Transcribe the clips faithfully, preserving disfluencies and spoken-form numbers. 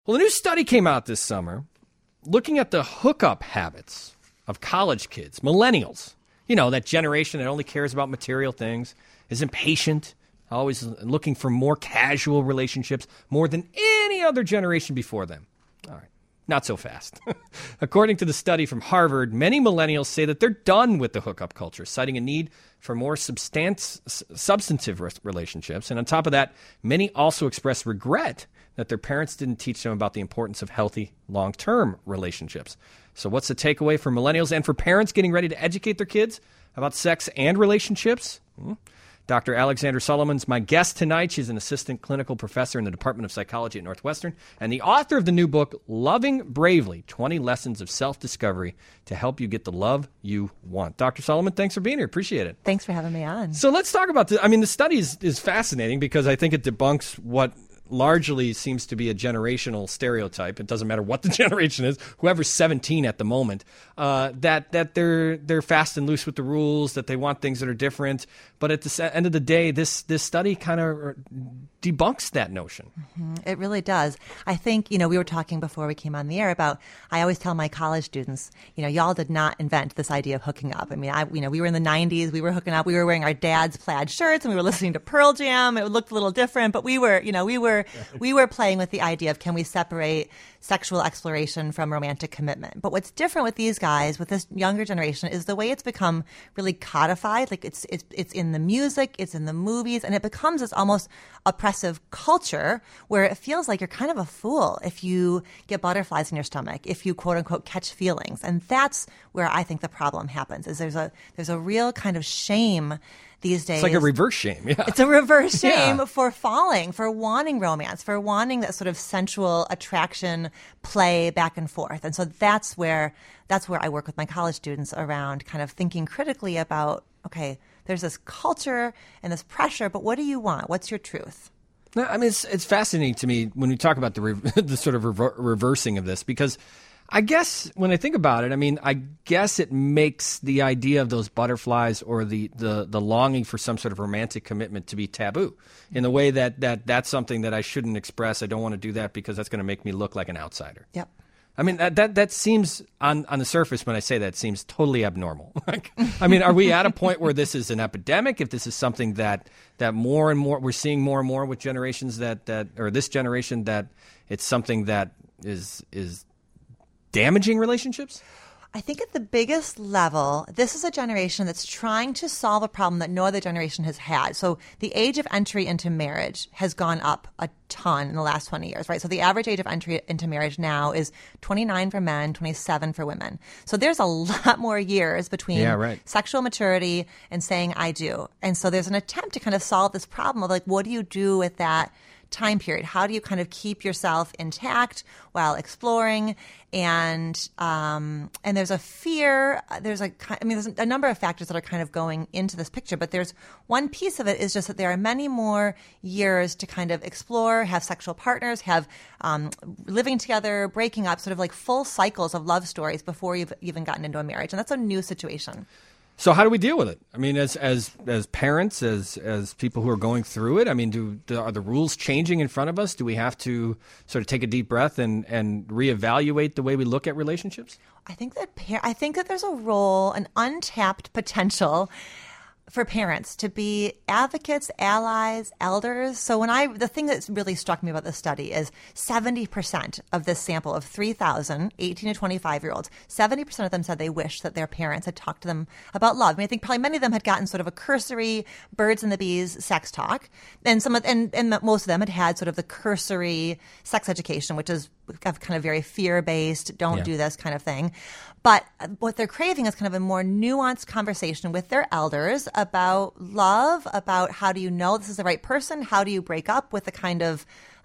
Well, a new study came out this summer looking at the hookup habits of college kids, millennials. You know, that generation that only cares about material things, is impatient, always looking for more casual relationships, more than any other generation before them. All right, not so fast. According to the study from Harvard, many millennials say that they're done with the hookup culture, citing a need for more substance, substantive relationships. And on top of that, many also express regret that their parents didn't teach them about the importance of healthy long-term relationships. So what's the takeaway for millennials and for parents getting ready to educate their kids about sex and relationships? Hmm. Doctor Alexandra Solomon's my guest tonight. She's an assistant clinical professor in the Department of Psychology at Northwestern and the author of the new book, Loving Bravely, twenty Lessons of Self-Discovery to Help You Get the Love You Want. Doctor Solomon, thanks for being here. Appreciate it. Thanks for having me on. So let's talk about this. I mean, the study is, is fascinating because I think it debunks what largely seems to be a generational stereotype. It doesn't matter what the generation is, whoever's seventeen at the moment, uh, that that they're they're fast and loose with the rules, that they want things that are different. But at the end of the day, this this study kind of debunks that notion. Mm-hmm. It really does. I think, you know, we were talking before we came on the air about, I always tell my college students, you know, y'all did not invent this idea of hooking up. I mean, I, you know, we were in the nineties, we were hooking up, we were wearing our dad's plaid shirts and we were listening to Pearl Jam. It looked a little different, but we were, you know, we were, we were playing with the idea of, can we separate sexual exploration from romantic commitment? But what's different with these guys, with this younger generation, is the way it's become really codified. Like it's, it's, it's in the music, it's in the movies, and it becomes this almost oppressive culture where it feels like you're kind of a fool if you get butterflies in your stomach, if you quote unquote catch feelings. And that's where I think the problem happens, is there's a, there's a real kind of shame these days. It's like a reverse shame. Yeah. It's a reverse shame yeah. for falling, for wanting romance, for wanting that sort of sensual attraction, play back and forth. And so that's where, that's where I work with my college students around kind of thinking critically about, okay, there's this culture and this pressure, but what do you want? What's your truth? No, I mean, it's it's fascinating to me when we talk about the re- the sort of rever- reversing of this, because I guess when I think about it, I mean, I guess it makes the idea of those butterflies or the, the, the longing for some sort of romantic commitment to be taboo in the way that, that that's something that I shouldn't express. I don't want to do that because that's going to make me look like an outsider. Yep. I mean, that that, that seems, on, on the surface, when I say that, seems totally abnormal. Like, I mean, are we at a point where this is an epidemic? If this is something that, that more and more, we're seeing more and more with generations that, that or this generation, that it's something that is is damaging relationships? I think at the biggest level, this is a generation that's trying to solve a problem that no other generation has had. So the age of entry into marriage has gone up a ton in the last twenty years, right? So the average age of entry into marriage now is twenty-nine for men, twenty-seven for women. So there's a lot more years between yeah, right. sexual maturity and saying I do. And so there's an attempt to kind of solve this problem of like, what do you do with that time period? How do you kind of keep yourself intact while exploring? And um, and there's a fear. There's a I mean, there's a number of factors that are kind of going into this picture. But there's one piece of it is just that there are many more years to kind of explore, have sexual partners, have um, living together, breaking up, sort of like full cycles of love stories before you've even gotten into a marriage. And that's a new situation. So how do we deal with it? I mean, as as as parents, as as people who are going through it, I mean, do, do are the rules changing in front of us? Do we have to sort of take a deep breath and, and reevaluate the way we look at relationships? I think that par- I think that there's a role, an untapped potential for parents to be advocates, allies, elders. So when I, the thing that's really struck me about this study is seventy percent of this sample of three thousand eighteen to twenty-five year olds, seventy percent of them said they wish that their parents had talked to them about love. I mean, I think probably many of them had gotten sort of a cursory birds and the bees sex talk. And some of, and, and most of them had had sort of the cursory sex education, which is kind of very fear-based, don't yeah. do this kind of thing. But what they're craving is kind of a more nuanced conversation with their elders about love, about how do you know this is the right person? How do you break up with the kind of,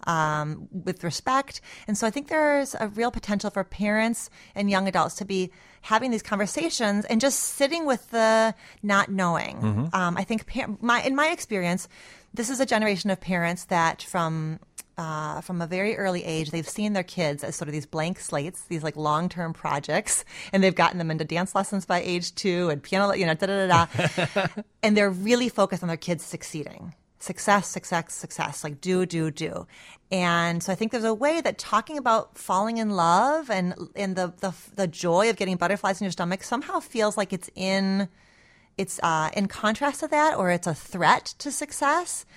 um, with respect? And so I think there's a real potential for parents and young adults to be having these conversations and just sitting with the not knowing. Mm-hmm. Um, I think par- my, in my experience, this is a generation of parents that from Uh, from a very early age, they've seen their kids as sort of these blank slates, these like long-term projects, and they've gotten them into dance lessons by age two and piano, you know, da da da da. And they're really focused on their kids succeeding. success, success, success, like do, do, do. And so I think there's a way that talking about falling in love and and the the, the joy of getting butterflies in your stomach somehow feels like it's in it's uh, in contrast to that, or it's a threat to success.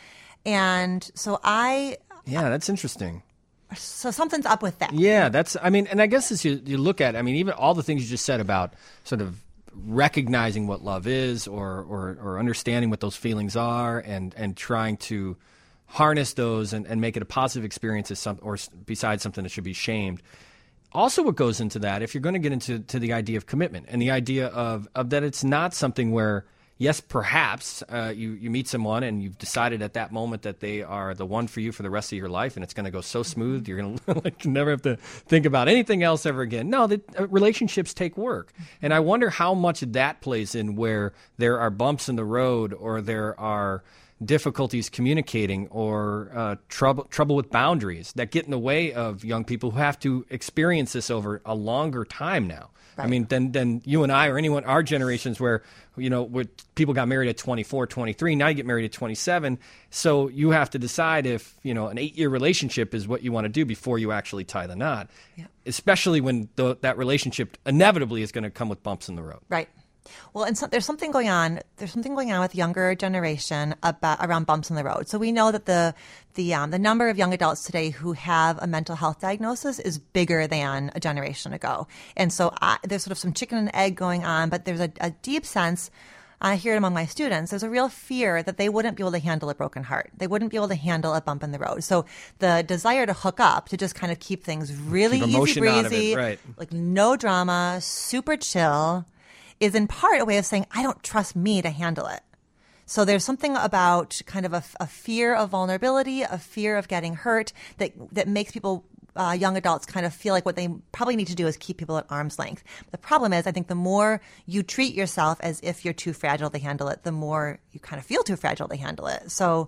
And so I yeah, that's interesting. So something's up with that. Yeah, that's. I mean, and I guess as you you look at, I mean, even all the things you just said about sort of recognizing what love is, or, or, or understanding what those feelings are, and, and trying to harness those and, and make it a positive experience, is some, or besides something that should be shamed. Also, what goes into that, if you're going to get into to the idea of commitment and the idea of, of that it's not something where, yes, perhaps uh, you, you meet someone and you've decided at that moment that they are the one for you for the rest of your life, and it's going to go so smooth, you're going to like, never have to think about anything else ever again. No, the, uh, relationships take work. And I wonder how much that plays in where there are bumps in the road, or there are difficulties communicating, or uh, trouble trouble with boundaries that get in the way of young people who have to experience this over a longer time now. Right. I mean, than than you and I, or anyone, our generations, where, you know, where people got married at twenty-four, twenty-three, now you get married at twenty-seven. So you have to decide if, you know, an eight-year relationship is what you want to do before you actually tie the knot, yeah. especially when the, that relationship inevitably is going to come with bumps in the road. Right. Well, and so there's something going on. There's something going on with younger generation about around bumps in the road. So we know that the the um, the number of young adults today who have a mental health diagnosis is bigger than a generation ago. And so I, there's sort of some chicken and egg going on, but there's a, a deep sense. I hear it among my students. There's a real fear that they wouldn't be able to handle a broken heart. They wouldn't be able to handle a bump in the road. So the desire to hook up, to just kind of keep things really keep easy breezy, right. like no drama, super chill, is in part a way of saying, I don't trust me to handle it. So there's something about kind of a, a fear of vulnerability, a fear of getting hurt, that that makes people, uh, young adults, kind of feel like what they probably need to do is keep people at arm's length. The problem is, I think the more you treat yourself as if you're too fragile to handle it, the more you kind of feel too fragile to handle it. So,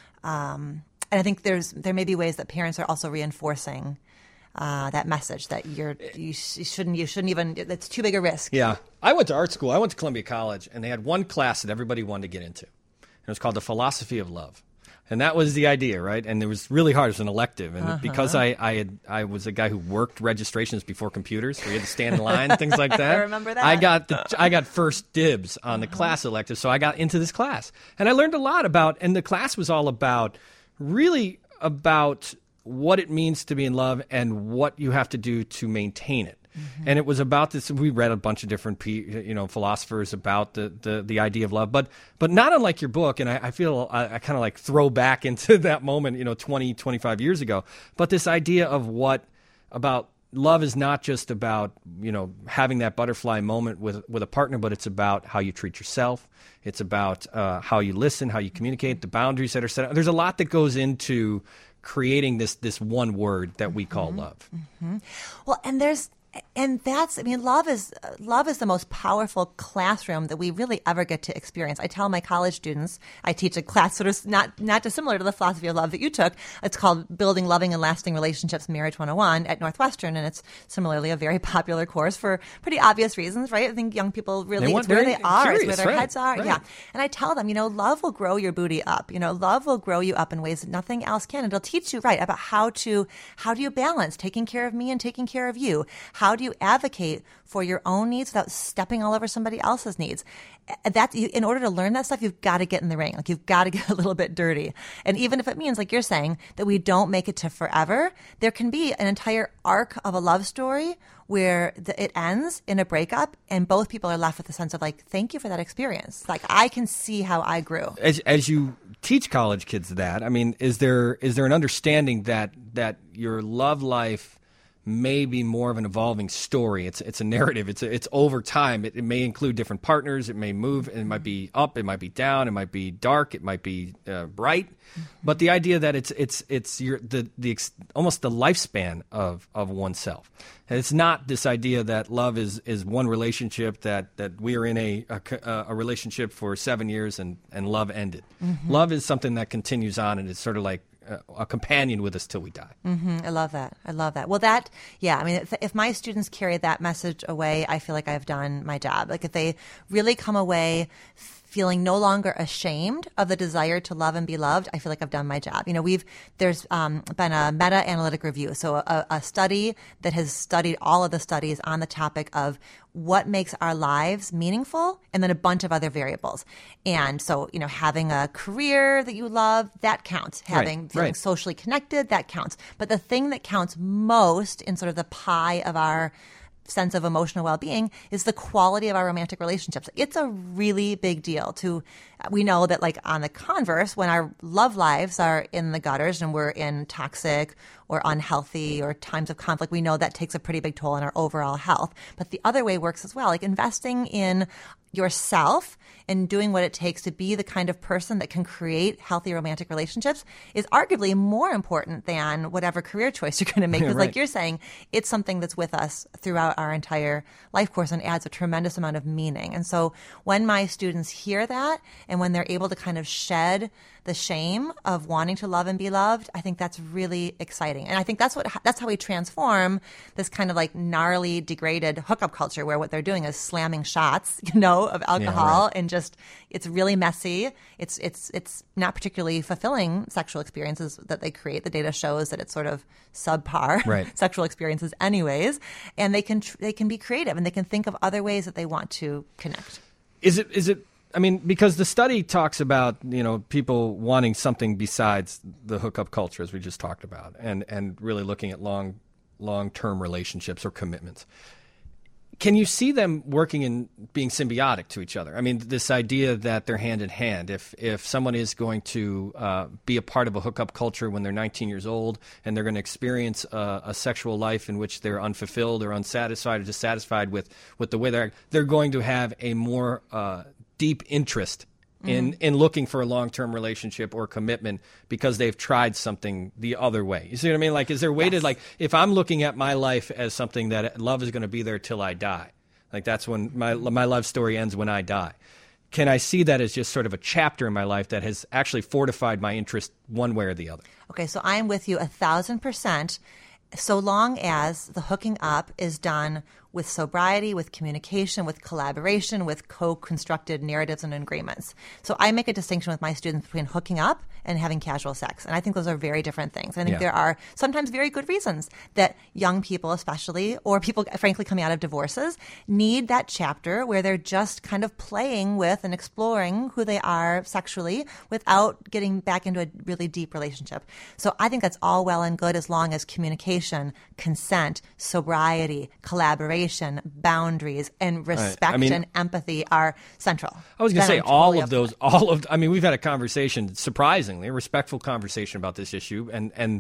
um, and I think there's there may be ways that parents are also reinforcing Uh, that message that you're you, sh- you shouldn't you shouldn't even, it's too big a risk. Yeah, I went to art school. I went to Columbia College, and they had one class that everybody wanted to get into. And it was called the Philosophy of Love, and that was the idea, right? And it was really hard. It was an elective, and uh-huh. because I I had I was a guy who worked registrations before computers, so we had to stand in line and things like that. I remember that. I got the I got first dibs on the uh-huh. class elective, so I got into this class, and I learned a lot about. And the class was all about really about what it means to be in love and what you have to do to maintain it. Mm-hmm. And it was about this. We read a bunch of different, you know, philosophers about the, the, the idea of love, but but not unlike your book. And I, I feel I, I kind of like throw back into that moment, you know, twenty, twenty-five years ago. But this idea of what about love is not just about, you know, having that butterfly moment with with a partner, but it's about how you treat yourself. It's about uh, how you listen, how you communicate, the boundaries that are set up. There's a lot that goes into creating this this one word that we call mm-hmm. love. Mm-hmm. Well, and there's and that's I mean, love is love is the most powerful classroom that we really ever get to experience. I tell my college students, I teach a class sort of not not dissimilar to the philosophy of love that you took. It's called Building Loving and Lasting Relationships, Marriage one oh one at Northwestern, and it's similarly a very popular course for pretty obvious reasons, right? I think young people really, they it's where they are, curious, it's where their right, heads are. Right. Yeah. And I tell them, you know, love will grow your booty up. You know, love will grow you up in ways that nothing else can. And it'll teach you, right, about how to, how do you balance taking care of me and taking care of you? How do you advocate for your own needs without stepping all over somebody else's needs? That, in order to learn that stuff, you've got to get in the ring. Like, you've got to get a little bit dirty. And even if it means, like you're saying, that we don't make it to forever, there can be an entire arc of a love story where the, it ends in a breakup, and both people are left with a sense of, like, thank you for that experience. Like, I can see how I grew. As as you teach college kids that, I mean, is there is there an understanding that that your love life may be more of an evolving story? It's it's a narrative. It's a, it's over time. It, it may include different partners. It may move. It might be up. It might be down. It might be dark. It might be uh, bright. Mm-hmm. But the idea that it's it's it's your the the ex, almost the lifespan of of oneself. And it's not this idea that love is is one relationship, that that we are in a a, a relationship for seven years and and love ended. Mm-hmm. Love is something that continues on, and it's sort of like a companion with us till we die. Mm-hmm. I love that. I love that. Well, that, yeah, I mean, if, if my students carry that message away, I feel like I've done my job. Like, if they really come away feeling no longer ashamed of the desire to love and be loved, I feel like I've done my job. You know, we've there's um, been a meta-analytic review, so a, a study that has studied all of the studies on the topic of what makes our lives meaningful, and then a bunch of other variables. And so, you know, having a career that you love, that counts. Having right, feeling right. socially connected, that counts. But the thing that counts most in sort of the pie of our sense of emotional well-being is the quality of our romantic relationships. It's a really big deal to, we know that like on the converse, when our love lives are in the gutters and we're in toxic or unhealthy or times of conflict, we know that takes a pretty big toll on our overall health. But the other way works as well, like investing in yourself and doing what it takes to be the kind of person that can create healthy romantic relationships is arguably more important than whatever career choice you're going to make. Because Right. like you're saying, it's something that's with us throughout our entire life course and adds a tremendous amount of meaning. And so when my students hear that and when they're able to kind of shed the shame of wanting to love and be loved, I think that's really exciting. And I think that's what that's how we transform this kind of like gnarly, degraded hookup culture where what they're doing is slamming shots, you know, of alcohol right. and just it's really messy. It's it's it's not particularly fulfilling sexual experiences that they create. The data shows that it's sort of subpar Right. sexual experiences anyways, and they can tr- they can be creative and they can think of other ways that they want to connect. Is it is it I mean, because the study talks about, you know, people wanting something besides the hookup culture, as we just talked about, and, and really looking at long, long-term relationships or commitments. Can you see them working and being symbiotic to each other? I mean, this idea that they're hand in hand. If if someone is going to uh, be a part of a hookup culture when they're nineteen years old and they're going to experience a, a sexual life in which they're unfulfilled or unsatisfied or dissatisfied with, with the way they're, they're going to have a more uh, deep interest in, mm-hmm. in looking for a long-term relationship or commitment because they've tried something the other way. You see what I mean? Like, is there a way yes. to, like, if I'm looking at my life as something that love is going to be there till I die, like that's when my my love story ends when I die. Can I see that as just sort of a chapter in my life that has actually fortified my interest one way or the other? Okay, so I'm with you a thousand percent. So long as the hooking up is done with sobriety, with communication, with collaboration, with co-constructed narratives and agreements. So I make a distinction with my students between hooking up and having casual sex. And I think those are very different things. I think yeah. there are sometimes very good reasons that young people especially, or people frankly coming out of divorces, need that chapter where they're just kind of playing with and exploring who they are sexually without getting back into a really deep relationship. So I think that's all well and good as long as communication, consent, sobriety, collaboration, boundaries, and respect right. I mean, and empathy are central. I was going to say I'm all totally of those, all of, I mean, we've had a conversation, surprisingly, a respectful conversation about this issue. And, and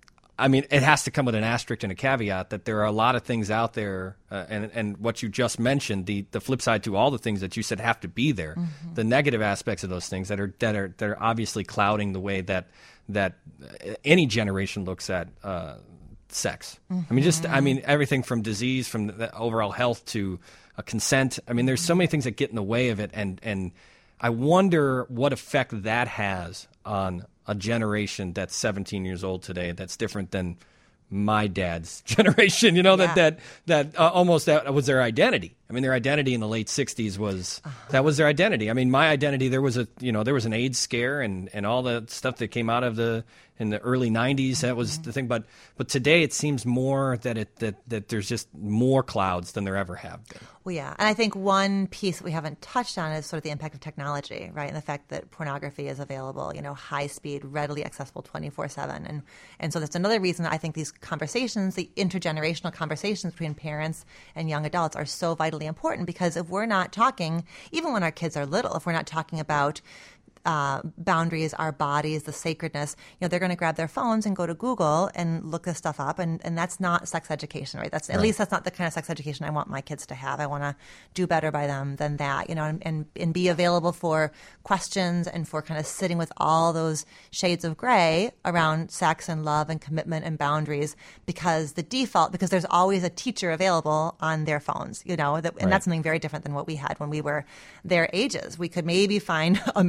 I mean, it has to come with an asterisk and a caveat that there are a lot of things out there. Uh, and, and what you just mentioned, the, the flip side to all the things that you said have to be there, mm-hmm. the negative aspects of those things that are, that are, that are obviously clouding the way that, that any generation looks at, uh, sex. Mm-hmm. I mean, just, I mean, everything from disease, from the overall health to uh, consent. I mean, there's so many things that get in the way of it. And, and I wonder what effect that has on a generation that's seventeen years old today that's different than my dad's generation, you know, yeah. that, that, that uh, almost that was their identity. I mean, their identity in the late sixties was, uh-huh. that was their identity. I mean, my identity, there was a, you know, there was an AIDS scare and, and all the stuff that came out of the, in the early nineties, that was the thing. But, but today it seems more that it, that, that there's just more clouds than there ever have been. Well, yeah. And I think one piece that we haven't touched on is sort of the impact of technology, right? And the fact that pornography is available, you know, high speed, readily accessible twenty-four seven. And, and so that's another reason I think these conversations, the intergenerational conversations between parents and young adults are so vitally important, because if we're not talking, even when our kids are little, if we're not talking about Uh, boundaries, our bodies, the sacredness, you know, they're going to grab their phones and go to Google and look this stuff up. And, and that's not sex education, right? That's, at right. least that's not the kind of sex education I want my kids to have. I want to do better by them than that, you know, and, and, and be available for questions and for kind of sitting with all those shades of gray around sex and love and commitment and boundaries, because the default, because there's always a teacher available on their phones, you know, that, and right. that's something very different than what we had when we were their ages. We could maybe find a magazine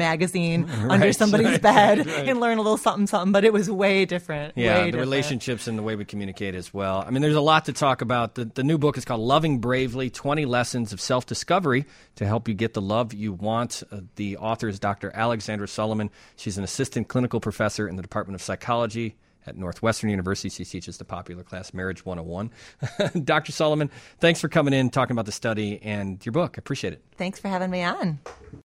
submarine under Right, somebody's right, bed right, right. and learn a little something, something, but it was way different. Yeah, way the different. relationships and the way we communicate as well. I mean, there's a lot to talk about. The, the new book is called Loving Bravely, twenty Lessons of Self-Discovery to Help You Get the Love You Want. Uh, the author is Doctor Alexandra Solomon. She's an assistant clinical professor in the Department of Psychology at Northwestern University. She teaches the popular class Marriage one oh one. Doctor Solomon, thanks for coming in, talking about the study and your book. I appreciate it. Thanks for having me on.